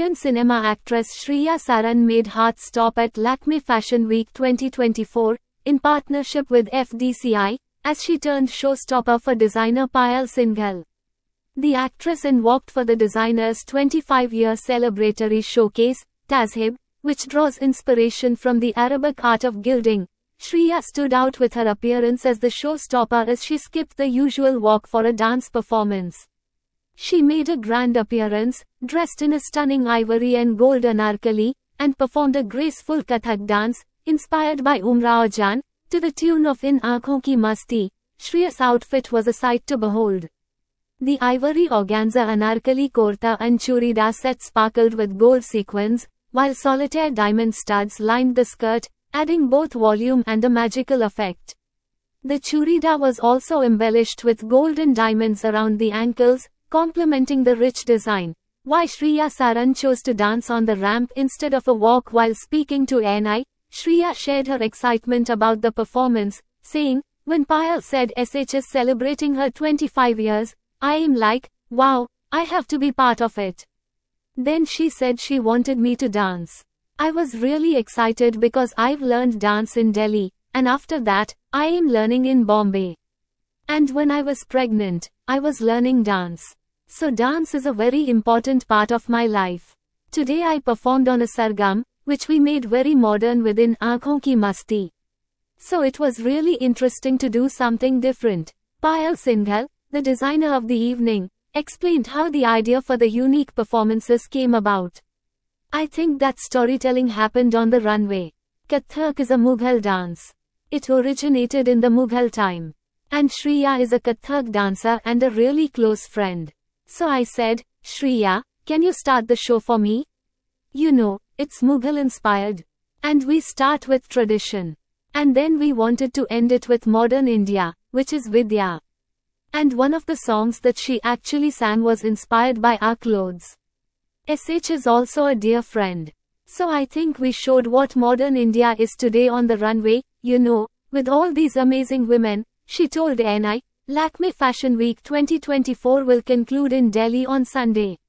Indian cinema actress Shriya Saran made heart stop at Lakme Fashion Week 2024, in partnership with FDCI, as she turned showstopper for designer Payal Singhal. The actress walked for the designer's 25-year celebratory showcase, Tazhib, which draws inspiration from the Arabic art of gilding. Shriya stood out with her appearance as the showstopper as she skipped the usual walk for a dance performance. She made a grand appearance, dressed in a stunning ivory and gold anarkali, and performed a graceful Kathak dance, inspired by Umrao Jaan, to the tune of In Aankhon Ki Masti. Shriya's outfit was a sight to behold. The ivory organza anarkali kurta and churida set sparkled with gold sequins, while solitaire diamond studs lined the skirt, adding both volume and a magical effect. The churida was also embellished with gold and diamonds around the ankles, complementing the rich design. Why Shriya Saran chose to dance on the ramp instead of a walk while speaking to NI, Shriya shared her excitement about the performance, saying, "When Payal said SH is celebrating her 25 years, I am like, wow, I have to be part of it." Then she said she wanted me to dance. I was really excited because I've learned dance in Delhi, and after that, I am learning in Bombay. And when I was pregnant, I was learning dance. So dance is a very important part of my life. Today I performed on a sargam, which we made very modern within Aankhon Ki Masti. So it was really interesting to do something different. Payal Singhal, the designer of the evening, explained how the idea for the unique performances came about. "I think that storytelling happened on the runway. Kathak is a Mughal dance. It originated in the Mughal time. And Shriya is a Kathak dancer and a really close friend. So I said, Shriya, can you start the show for me? You know, it's Mughal inspired. And we start with tradition. And then we wanted to end it with modern India, which is Vidya. And one of the songs that she actually sang was inspired by our clothes. SH is also a dear friend. So I think we showed what modern India is today on the runway, you know, with all these amazing women," she told NI. Lakme Fashion Week 2024 will conclude in Delhi on Sunday.